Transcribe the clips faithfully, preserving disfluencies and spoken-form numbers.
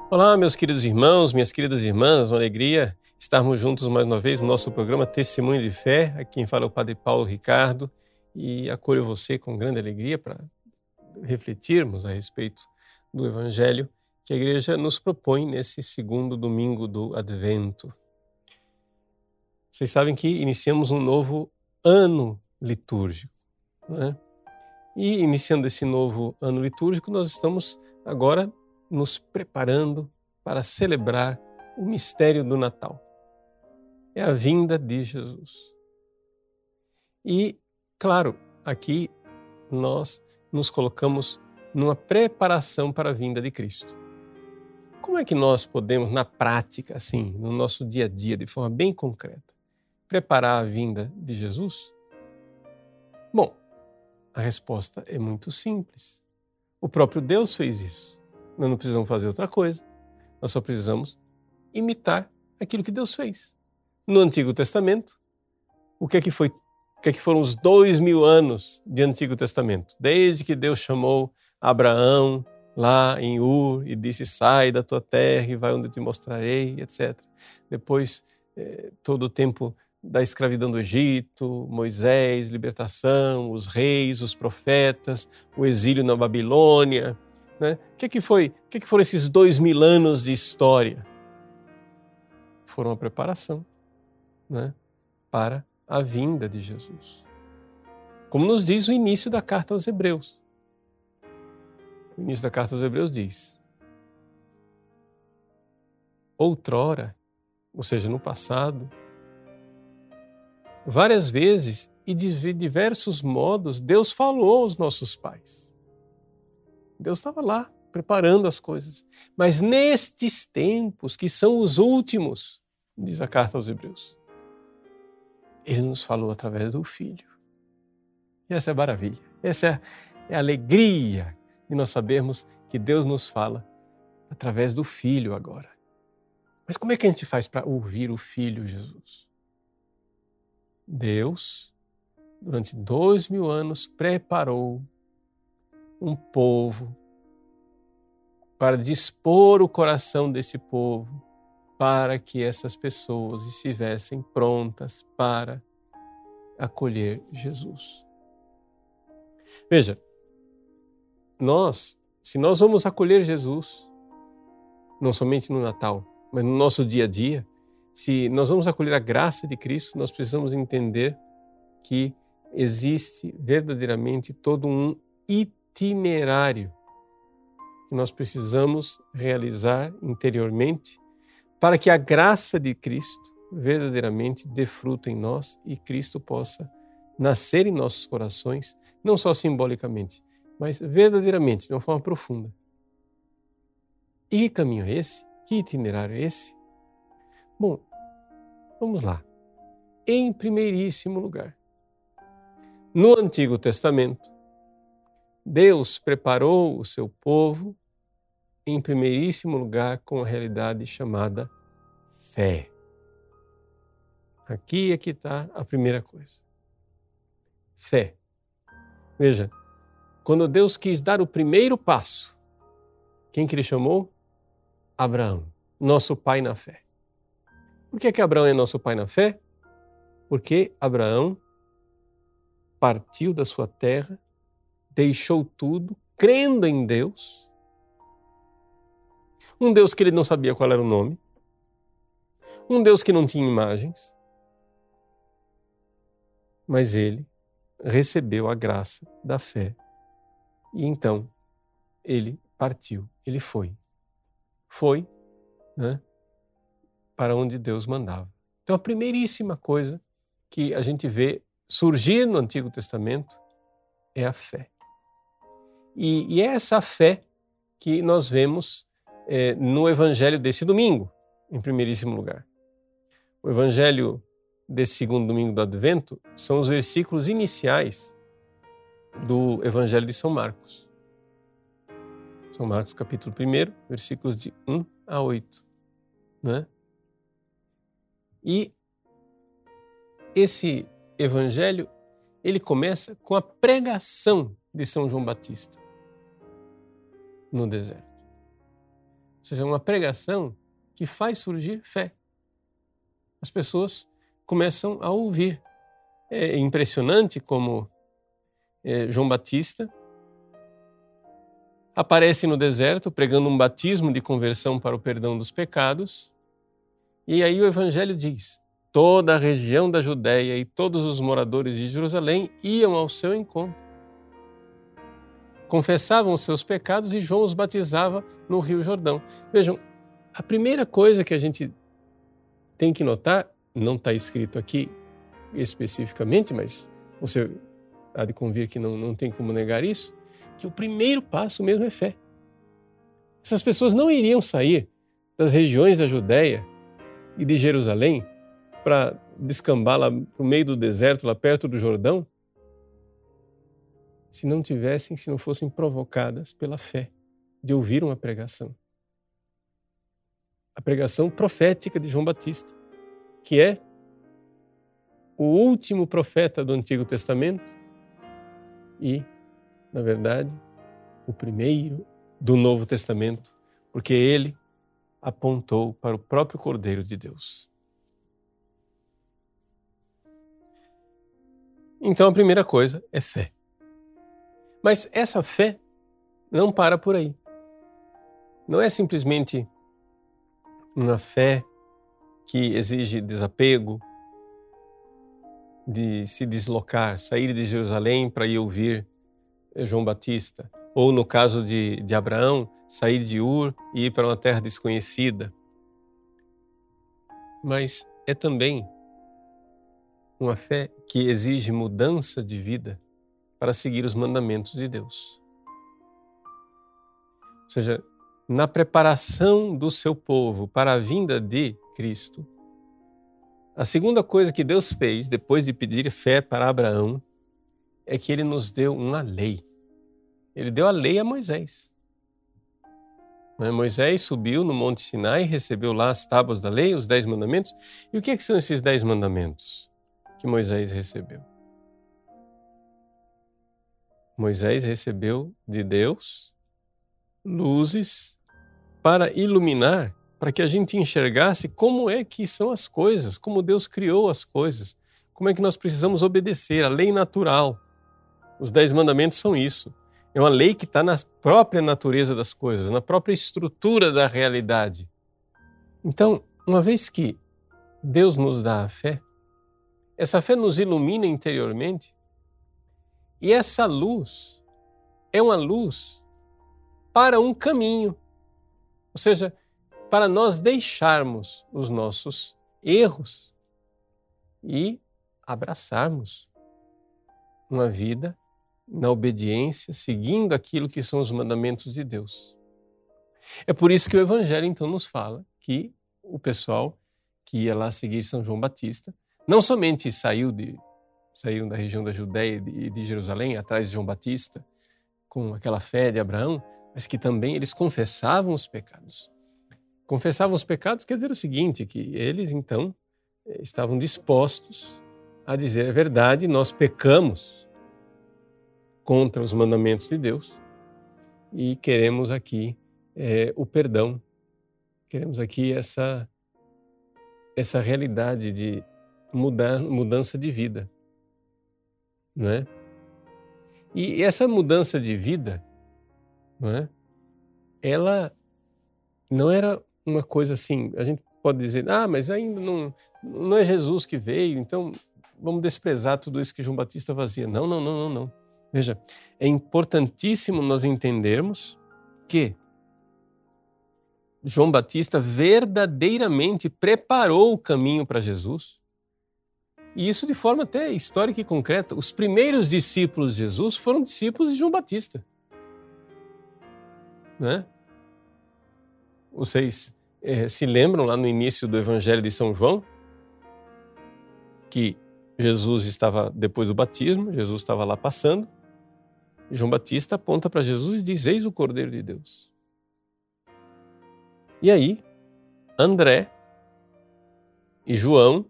Olá, meus queridos irmãos, minhas queridas irmãs, uma alegria estarmos juntos mais uma vez no nosso programa Testemunho de Fé. Aqui quem fala é o Padre Paulo Ricardo e acolho você com grande alegria para refletirmos a respeito do Evangelho que a Igreja nos propõe nesse segundo domingo do Advento. Vocês sabem que iniciamos um novo ano litúrgico, não é? E iniciando esse novo ano litúrgico, nós estamos agora nos preparando para celebrar o mistério do Natal. É a vinda de Jesus. E, claro, aqui nós nos colocamos numa preparação para a vinda de Cristo. Como é que nós podemos, na prática, assim, no nosso dia a dia, de forma bem concreta, preparar a vinda de Jesus? Bom, a resposta é muito simples. O próprio Deus fez isso. Nós não precisamos fazer outra coisa. Nós só precisamos imitar aquilo que Deus fez. No Antigo Testamento, o que é que foi, o que é que foram os dois mil anos de Antigo Testamento? Desde que Deus chamou Abraão lá em Ur e disse: sai da tua terra e vai onde eu te mostrarei, etcétera. Depois, eh, todo o tempo da escravidão do Egito, Moisés, libertação, os reis, os profetas, o exílio na Babilônia, né? O que é que foi, o que é que foram esses dois mil anos de história? Foram a preparação, né, para a vinda de Jesus. Como nos diz o início da carta aos Hebreus. O início da carta aos Hebreus diz: outrora, ou seja, no passado, várias vezes e de diversos modos, Deus falou aos nossos pais. Deus estava lá, preparando as coisas. Mas nestes tempos, que são os últimos, diz a carta aos Hebreus, Ele nos falou através do Filho. E essa é a maravilha, essa é a, é a alegria de nós sabermos que Deus nos fala através do Filho agora. Mas como é que a gente faz para ouvir o Filho Jesus? Deus, durante dois mil anos, preparou um povo para dispor o coração desse povo para que essas pessoas estivessem prontas para acolher Jesus. Veja, nós, se nós vamos acolher Jesus, não somente no Natal, mas no nosso dia a dia, se nós vamos acolher a graça de Cristo, nós precisamos entender que existe verdadeiramente todo um itinerário que nós precisamos realizar interiormente para que a graça de Cristo verdadeiramente dê fruto em nós e Cristo possa nascer em nossos corações, não só simbolicamente, mas verdadeiramente, de uma forma profunda. E que caminho é esse? Que itinerário é esse? Bom, vamos lá. Em primeiríssimo lugar, no Antigo Testamento, Deus preparou o seu povo, em primeiríssimo lugar, com a realidade chamada fé. Aqui é que está a primeira coisa. Fé. Veja, quando Deus quis dar o primeiro passo, quem que Ele chamou? Abraão, nosso pai na fé. Por que que Abraão é nosso pai na fé? Porque Abraão partiu da sua terra, deixou tudo, crendo em Deus, um Deus que ele não sabia qual era o nome, um Deus que não tinha imagens, mas ele recebeu a graça da fé e então ele partiu, ele foi, foi, né, para onde Deus mandava. Então a primeiríssima coisa que a gente vê surgir no Antigo Testamento é a fé. E, e é essa fé que nós vemos é, no Evangelho desse domingo, em primeiríssimo lugar. O Evangelho desse segundo domingo do Advento são os versículos iniciais do Evangelho de São Marcos. São Marcos, capítulo um, versículos de um a oito. Né? E esse Evangelho, ele começa com a pregação de São João Batista no deserto. Ou seja, uma pregação que faz surgir fé. As pessoas começam a ouvir. É impressionante como é, João Batista aparece no deserto pregando um batismo de conversão para o perdão dos pecados. E aí o Evangelho diz: toda a região da Judéia e todos os moradores de Jerusalém iam ao seu encontro. Confessavam os seus pecados e João os batizava no Rio Jordão. Vejam, a primeira coisa que a gente tem que notar, não está escrito aqui especificamente, mas você há de convir que não, não tem como negar isso, que o primeiro passo mesmo é fé. Essas pessoas não iriam sair das regiões da Judéia e de Jerusalém para descambar lá no meio do deserto, lá perto do Jordão, se não tivessem, se não fossem provocadas pela fé de ouvir uma pregação. A pregação profética de João Batista, que é o último profeta do Antigo Testamento e, na verdade, o primeiro do Novo Testamento, porque ele apontou para o próprio Cordeiro de Deus. Então a primeira coisa é fé. Mas essa fé não para por aí. Não é simplesmente uma fé que exige desapego, de se deslocar, sair de Jerusalém para ir ouvir João Batista. Ou no caso de, de Abraão, sair de Ur e ir para uma terra desconhecida. Mas é também uma fé que exige mudança de vida para seguir os mandamentos de Deus. Ou seja, na preparação do seu povo para a vinda de Cristo, a segunda coisa que Deus fez, depois de pedir fé para Abraão, é que ele nos deu uma lei. Ele deu a lei a Moisés. Moisés subiu no Monte Sinai, recebeu lá as tábuas da lei, os dez mandamentos. E o que, é que são esses dez mandamentos que Moisés recebeu? Moisés recebeu de Deus luzes para iluminar, para que a gente enxergasse como é que são as coisas, como Deus criou as coisas, como é que nós precisamos obedecer, a lei natural. Os dez mandamentos são isso. É uma lei que está na própria natureza das coisas, na própria estrutura da realidade. Então, uma vez que Deus nos dá a fé, essa fé nos ilumina interiormente, e essa luz é uma luz para um caminho. Ou seja, para nós deixarmos os nossos erros e abraçarmos uma vida na obediência, seguindo aquilo que são os mandamentos de Deus. É por isso que o Evangelho então nos fala que o pessoal que ia lá seguir São João Batista não somente saiu de, saíram da região da Judéia e de Jerusalém atrás de João Batista com aquela fé de Abraão, mas que também eles confessavam os pecados. Confessavam os pecados quer dizer o seguinte, que eles então estavam dispostos a dizer a verdade, nós pecamos contra os mandamentos de Deus e queremos aqui é, o perdão, queremos aqui essa, essa realidade de mudar, mudança de vida, não é? E essa mudança de vida, não é? Ela não era uma coisa assim, a gente pode dizer, ah, mas ainda não, não é Jesus que veio, então vamos desprezar tudo isso que João Batista fazia. Não, não, não, não, não. Veja, é importantíssimo nós entendermos que João Batista verdadeiramente preparou o caminho para Jesus. E isso de forma até histórica e concreta. Os primeiros discípulos de Jesus foram discípulos de João Batista. Né? Vocês eh, se lembram lá no início do Evangelho de São João que Jesus estava, depois do batismo, Jesus estava lá passando, e João Batista aponta para Jesus e diz, eis o Cordeiro de Deus. E aí, André e João,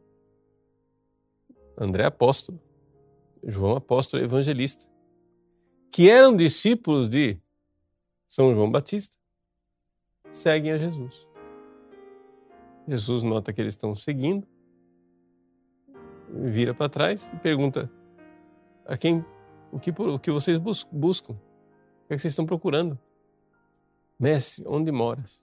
André apóstolo, João apóstolo evangelista, que eram discípulos de São João Batista, seguem a Jesus. Jesus nota que eles estão seguindo, vira para trás e pergunta a quem, o que, o que vocês bus, buscam, o que, é que vocês estão procurando? Mestre, onde moras?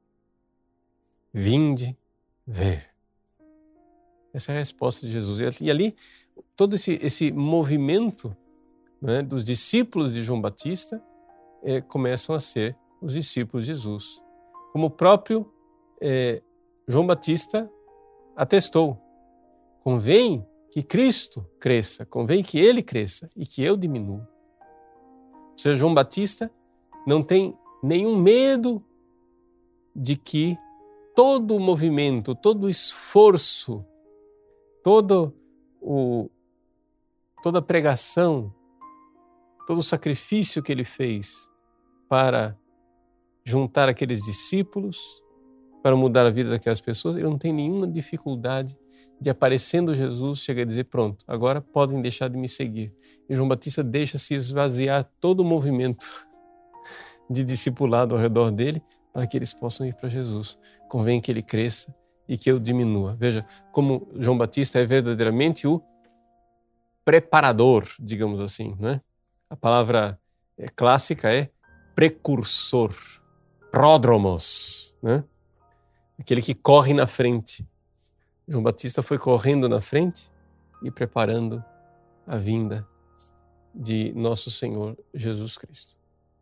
Vinde ver. Essa é a resposta de Jesus. E ali, todo esse, esse movimento, né, dos discípulos de João Batista é, começam a ser os discípulos de Jesus. Como o próprio é, João Batista atestou, convém que Cristo cresça, convém que Ele cresça e que eu diminua. Ou seja, João Batista não tem nenhum medo de que todo o movimento, todo o esforço, todo o, toda a pregação, todo o sacrifício que ele fez para juntar aqueles discípulos, para mudar a vida daquelas pessoas, ele não tem nenhuma dificuldade de, aparecendo Jesus, chegar a dizer, pronto, agora podem deixar de me seguir. E João Batista deixa se esvaziar todo o movimento de discipulado ao redor dele, para que eles possam ir para Jesus. Convém que ele cresça e que eu diminua. Veja como João Batista é verdadeiramente o preparador, digamos assim, né? A palavra clássica é precursor, pródromos, né? Aquele que corre na frente. João Batista foi correndo na frente e preparando a vinda de nosso Senhor Jesus Cristo.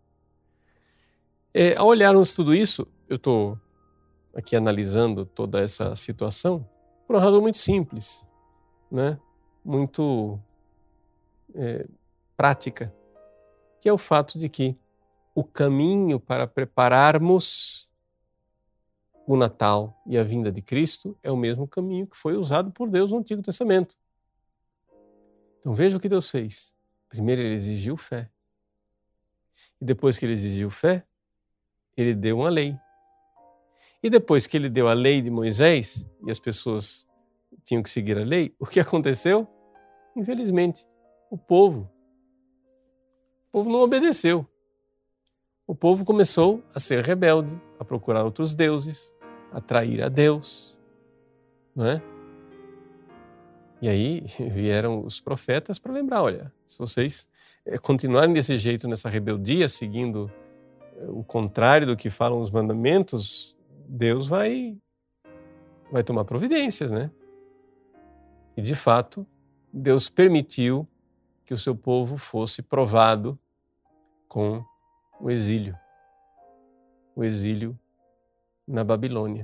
É, ao olharmos tudo isso, eu estou aqui analisando toda essa situação por uma razão muito simples, né? Muito é, prática, que é o fato de que o caminho para prepararmos o Natal e a vinda de Cristo é o mesmo caminho que foi usado por Deus no Antigo Testamento. Então veja o que Deus fez. Primeiro ele exigiu fé. E depois que ele exigiu fé, ele deu uma lei. E depois que ele deu a lei de Moisés, e as pessoas tinham que seguir a lei, o que aconteceu? Infelizmente, o povo, o povo não obedeceu. O povo começou a ser rebelde, a procurar outros deuses, a trair a Deus, não é? E aí vieram os profetas para lembrar, olha, se vocês continuarem desse jeito, nessa rebeldia, seguindo o contrário do que falam os mandamentos, Deus vai, vai tomar providências, né? E de fato, Deus permitiu que o seu povo fosse provado com o exílio. O exílio na Babilônia.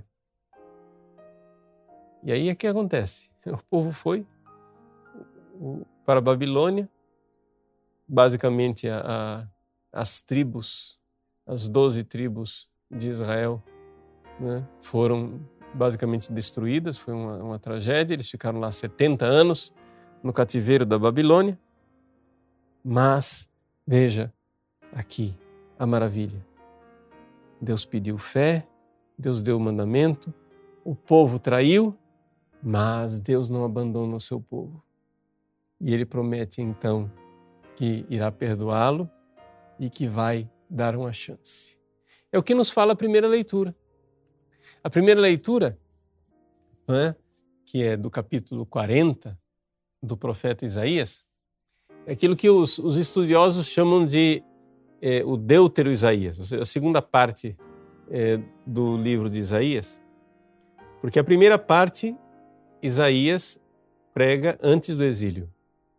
E aí é que acontece. O povo foi para a Babilônia, basicamente a, a, as tribos, as doze tribos de Israel, né, foram basicamente destruídas, foi uma, uma tragédia, eles ficaram lá setenta anos no cativeiro da Babilônia, mas veja aqui a maravilha. Deus pediu fé, Deus deu o mandamento, o povo traiu, mas Deus não abandona o seu povo. E Ele promete então que irá perdoá-lo e que vai dar uma chance. É o que nos fala a primeira leitura. A primeira leitura, né, que é do capítulo quarenta do profeta Isaías, é aquilo que os, os estudiosos chamam de é, o Deutero Isaías, ou seja, a segunda parte é, do livro de Isaías, porque a primeira parte Isaías prega antes do exílio.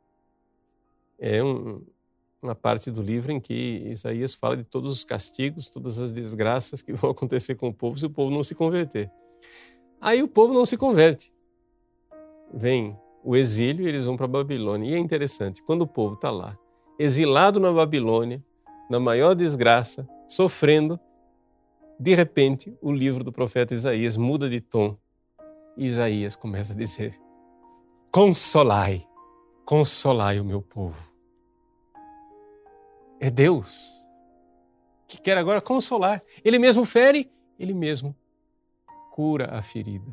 É um, uma parte do livro em que Isaías fala de todos os castigos, todas as desgraças que vão acontecer com o povo se o povo não se converter. Aí o povo não se converte. Vem o exílio e eles vão para a Babilônia. E é interessante, quando o povo está lá, exilado na Babilônia, na maior desgraça, sofrendo, de repente o livro do profeta Isaías muda de tom. E Isaías começa a dizer: consolai, consolai o meu povo. É Deus que quer agora consolar. Ele mesmo fere, Ele mesmo cura a ferida.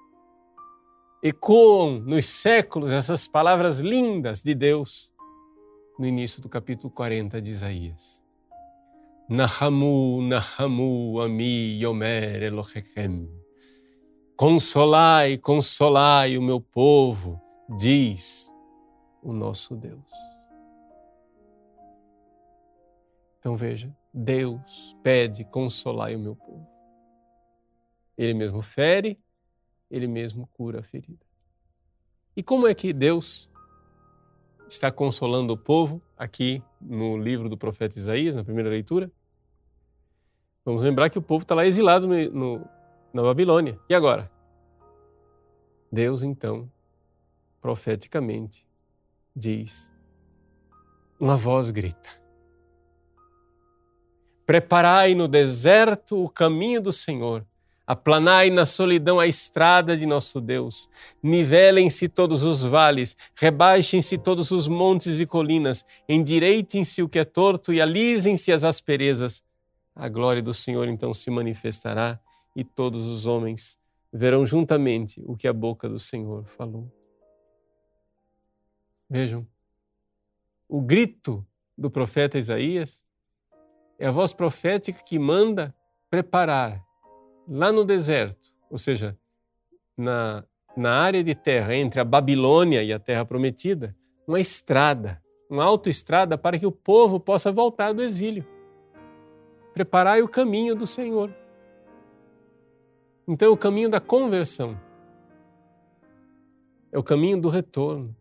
Ecoam nos séculos essas palavras lindas de Deus no início do capítulo quarenta de Isaías. Nahamu, Nahamu, Ami, Yomer, Elohechem. Consolai, consolai o meu povo, diz o nosso Deus. Então veja, Deus pede consolai o meu povo. Ele mesmo fere, Ele mesmo cura a ferida. E como é que Deus está consolando o povo aqui no livro do profeta Isaías, na primeira leitura? Vamos lembrar que o povo está lá exilado no, no, na Babilônia. E agora? Deus, então, profeticamente, diz, uma voz grita: preparai no deserto o caminho do Senhor, aplanai na solidão a estrada de nosso Deus, nivelem-se todos os vales, rebaixem-se todos os montes e colinas, endireitem-se o que é torto e alisem-se as asperezas. A glória do Senhor então se manifestará e todos os homens verão juntamente o que a boca do Senhor falou. Vejam, o grito do profeta Isaías é a voz profética que manda preparar lá no deserto, ou seja, na, na área de terra entre a Babilônia e a terra prometida, uma estrada, uma autoestrada para que o povo possa voltar do exílio. Preparai o caminho do Senhor. Então, o caminho da conversão é o caminho do retorno.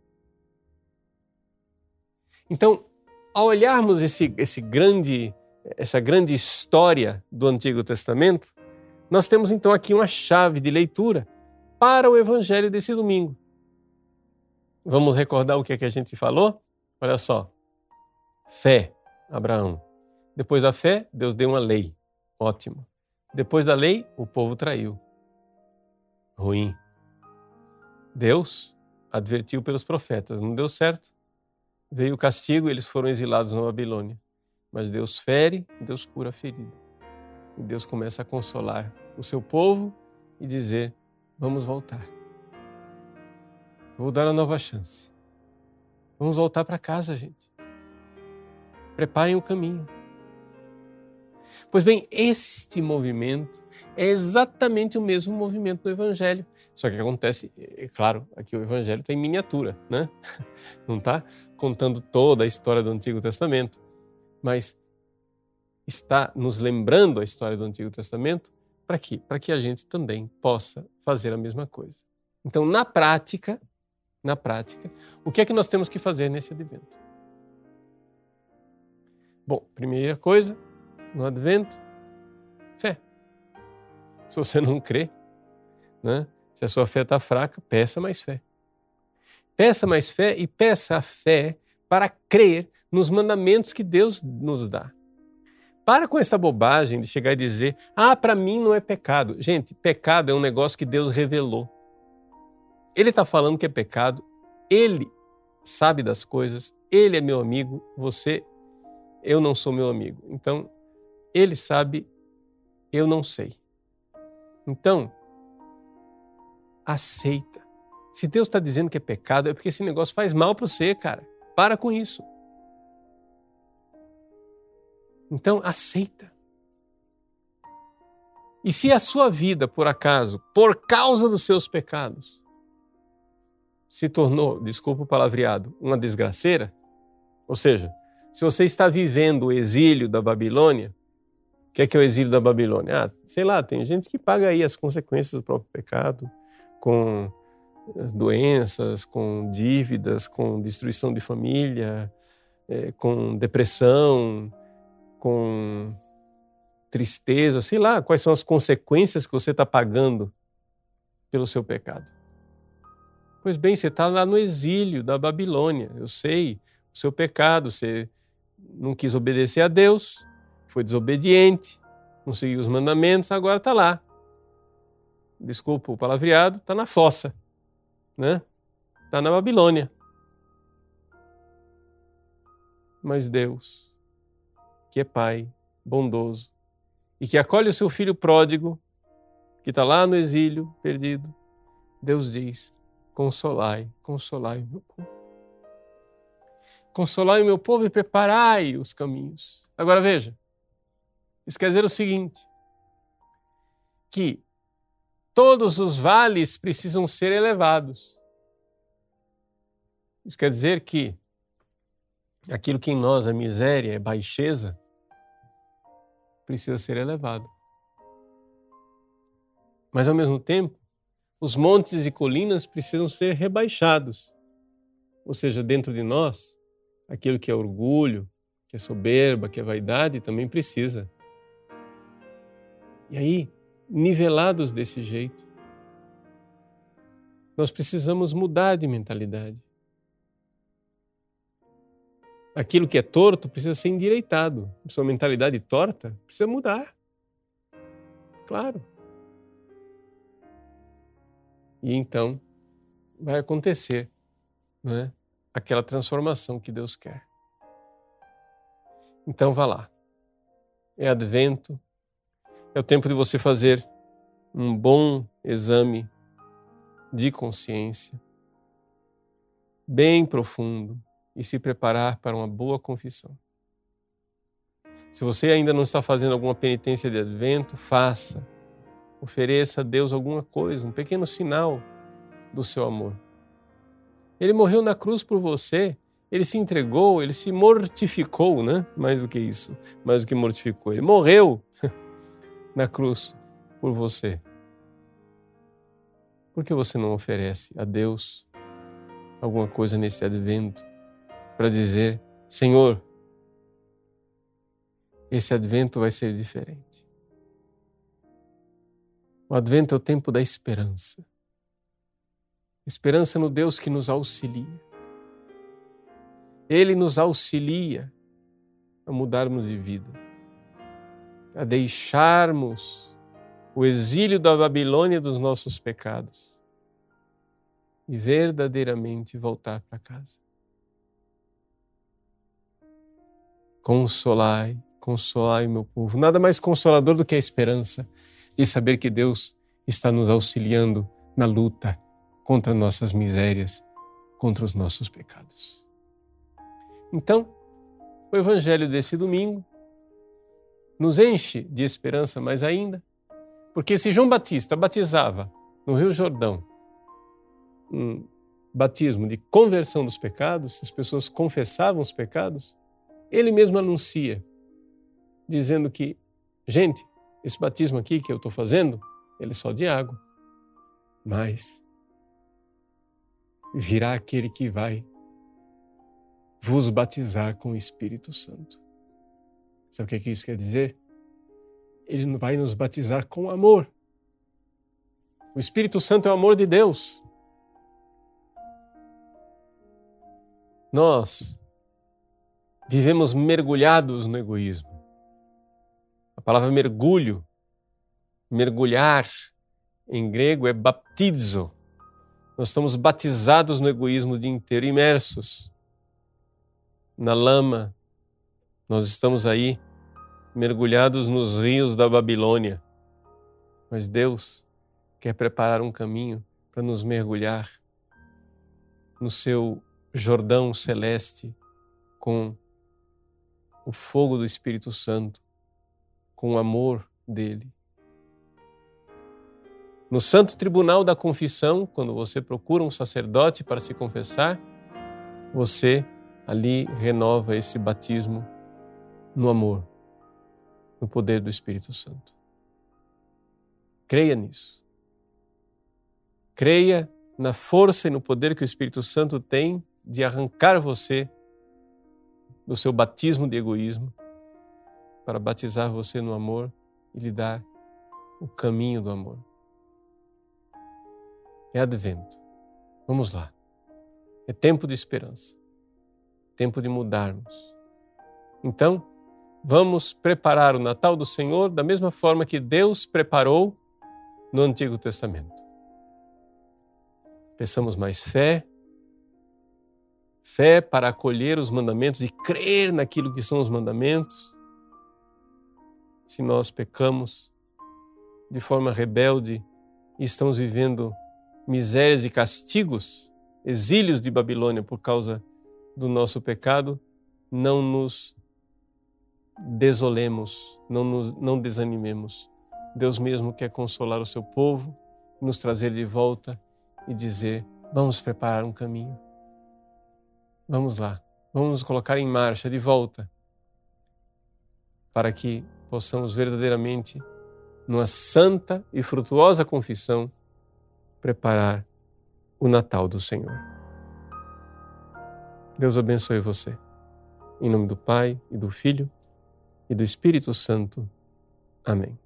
Então, ao olharmos esse, esse grande, essa grande história do Antigo Testamento, nós temos então aqui uma chave de leitura para o Evangelho desse domingo. Vamos recordar o que é que a gente falou? Olha só. Fé, Abraão. Depois da fé, Deus deu uma lei. Ótimo. Depois da lei, o povo traiu. Ruim. Deus advertiu pelos profetas. Não deu certo. Veio o castigo e eles foram exilados na Babilônia. Mas Deus fere, Deus cura a ferida. E Deus começa a consolar o seu povo e dizer, vamos voltar. Vou dar uma nova chance. Vamos voltar para casa, gente. Preparem o caminho. Pois bem, este movimento é exatamente o mesmo movimento do Evangelho. Só que acontece, é claro, aqui o Evangelho está em miniatura, né? Não está contando toda a história do Antigo Testamento, mas está nos lembrando a história do Antigo Testamento para quê? Para que a gente também possa fazer a mesma coisa. Então, na prática, na prática, o que é que nós temos que fazer nesse advento? Bom, primeira coisa, no advento, fé. Se você não crê, né? Se a sua fé está fraca, peça mais fé. Peça mais fé e peça a fé para crer nos mandamentos que Deus nos dá. Para com essa bobagem de chegar e dizer, ah, para mim não é pecado. Gente, pecado é um negócio que Deus revelou. Ele está falando que é pecado, Ele sabe das coisas, Ele é meu amigo, você, eu não sou meu amigo. Então, Ele sabe, eu não sei. Então, aceita. Se Deus está dizendo que é pecado, é porque esse negócio faz mal para você, cara. Para com isso. Então, aceita. E se a sua vida, por acaso, por causa dos seus pecados, se tornou, desculpa o palavreado, uma desgraceira, ou seja, se você está vivendo o exílio da Babilônia, o que é, que é o exílio da Babilônia? Ah, sei lá, tem gente que paga aí as consequências do próprio pecado, com doenças, com dívidas, com destruição de família, é, com depressão, com tristeza, sei lá, quais são as consequências que você está pagando pelo seu pecado. Pois bem, você está lá no exílio da Babilônia, eu sei o seu pecado, você não quis obedecer a Deus, foi desobediente, não seguiu os mandamentos, agora está lá. Desculpa o palavreado, está na fossa, né? Está na Babilônia. Mas Deus, que é Pai bondoso e que acolhe o seu filho pródigo, que está lá no exílio, perdido, Deus diz, consolai, consolai o meu povo. Consolai o meu povo e preparai os caminhos. Agora veja, Isso quer dizer o seguinte, que todos os vales precisam ser elevados. Isso quer dizer que aquilo que em nós é miséria, é baixeza, precisa ser elevado. Mas, ao mesmo tempo, os montes e colinas precisam ser rebaixados. Ou seja, dentro de nós, aquilo que é orgulho, que é soberba, que é vaidade, também precisa. E aí, nivelados desse jeito, nós precisamos mudar de mentalidade. Aquilo que é torto precisa ser endireitado. Sua mentalidade torta precisa mudar. Claro. E então vai acontecer, não é? Aquela transformação que Deus quer. Então vá lá. É advento. É o tempo de você fazer um bom exame de consciência, bem profundo, e se preparar para uma boa confissão. Se você ainda não está fazendo alguma penitência de advento, faça. Ofereça a Deus alguma coisa, um pequeno sinal do seu amor. Ele morreu na cruz por você, ele se entregou, ele se mortificou, né? Mais do que isso, mais do que mortificou. Ele morreu na cruz por você. Por que você não oferece a Deus alguma coisa nesse advento para dizer, Senhor, esse advento vai ser diferente. O advento é o tempo da esperança. Esperança no Deus que nos auxilia. Ele nos auxilia a mudarmos de vida, a deixarmos o exílio da Babilônia dos nossos pecados e verdadeiramente voltar para casa. Consolai, consolai meu povo. Nada mais consolador do que a esperança de saber que Deus está nos auxiliando na luta contra nossas misérias, contra os nossos pecados. Então, o Evangelho desse domingo nos enche de esperança mais ainda, porque se João Batista batizava no Rio Jordão, um batismo de conversão dos pecados, as pessoas confessavam os pecados, ele mesmo anuncia, dizendo que, gente, esse batismo aqui que eu estou fazendo, ele é só de água, mas virá aquele que vai vos batizar com o Espírito Santo. Sabe o que isso quer dizer? Ele vai nos batizar com amor. O Espírito Santo é o amor de Deus. Nós vivemos mergulhados no egoísmo. A palavra mergulho, mergulhar, em grego é baptizo. Nós estamos batizados no egoísmo o dia inteiro, imersos na lama. Nós estamos aí mergulhados nos rios da Babilônia. Mas Deus quer preparar um caminho para nos mergulhar no seu Jordão celeste com o fogo do Espírito Santo, com o amor dele. No Santo Tribunal da Confissão, quando você procura um sacerdote para se confessar, você ali renova esse batismo no amor, no poder do Espírito Santo. Creia nisso. Creia na força e no poder que o Espírito Santo tem de arrancar você do seu batismo de egoísmo para batizar você no amor e lhe dar o caminho do amor. É advento. Vamos lá. É tempo de esperança. Tempo de mudarmos. Então, vamos preparar o Natal do Senhor da mesma forma que Deus preparou no Antigo Testamento. Peçamos mais fé, fé para acolher os mandamentos e crer naquilo que são os mandamentos. Se nós pecamos de forma rebelde e estamos vivendo misérias e castigos, exílios de Babilônia por causa do nosso pecado, não nos desolemos, não, nos, não desanimemos. Deus mesmo quer consolar o seu povo, nos trazer de volta e dizer: vamos preparar um caminho. Vamos lá, vamos nos colocar em marcha de volta para que possamos verdadeiramente, numa santa e frutuosa confissão, preparar o Natal do Senhor. Deus abençoe você. Em nome do Pai, e do Filho, e do Espírito Santo. Amém.